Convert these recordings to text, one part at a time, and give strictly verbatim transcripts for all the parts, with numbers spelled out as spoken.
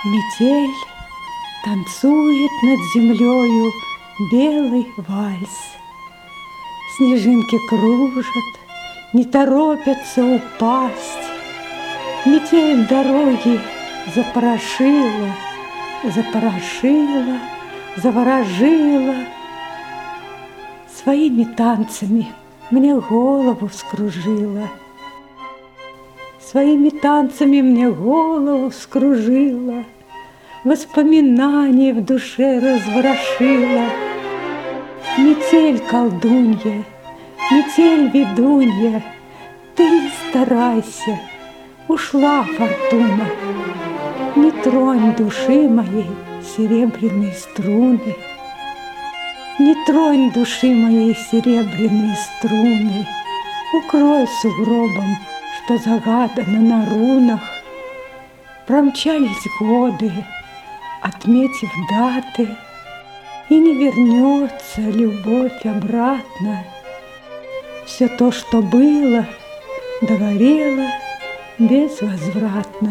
Метель танцует над землею белый вальс. Снежинки кружат, не торопятся упасть. Метель дороги запорошила, запорошила, заворожила. Своими танцами мне голову вскружила. Своими танцами мне голову вскружила, воспоминания в душе разворошила. Метель колдунья, метель ведунья, ты не старайся, ушла фортуна. Не тронь души моей серебряные струны, не тронь души моей серебряные струны. Укрой сугробом, что загадано на рунах. Промчались годы, отметив даты, и не вернется любовь обратно. Все то, что было, догорело безвозвратно.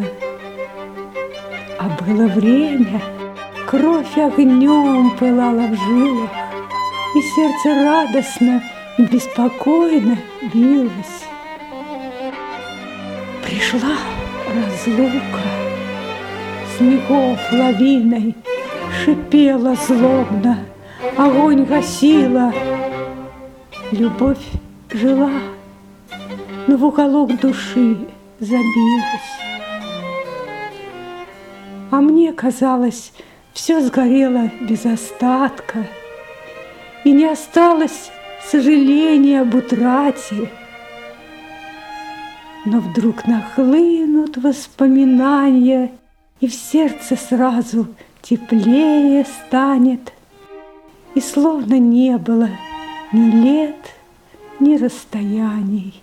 А было время, кровь огнем пылала в жилах, и сердце радостно и беспокойно билось. Пришла разлука, снегов лавиной шипела злобно, огонь гасила. Любовь жила, но в уголок души забилась. А мне казалось, все сгорело без остатка, и не осталось сожаления об утрате. Но вдруг нахлынут воспоминания, и в сердце сразу теплее станет, и словно не было ни лет, ни расстояний.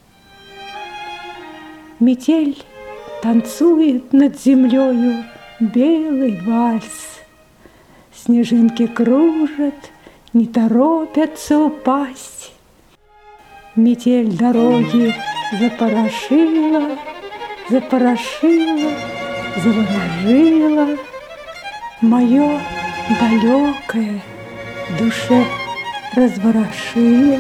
Метель танцует над землею белый вальс. Снежинки кружат, не торопятся упасть. Метель дороги запорошила, запорошила, заворожила. Мое далекое душе разворошила.